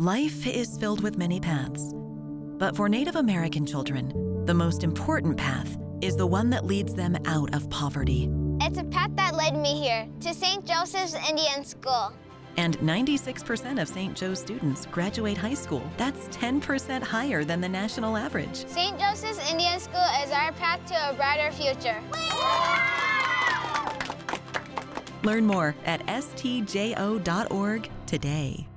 Life is filled with many paths, but for Native American children, the most important path is the one that leads them out of poverty. It's a path that led me here, to St. Joseph's Indian School. And 96% of St. Joe's students graduate high school. That's 10% higher than the national average. St. Joseph's Indian School is our path to a brighter future. Learn more at stjo.org today.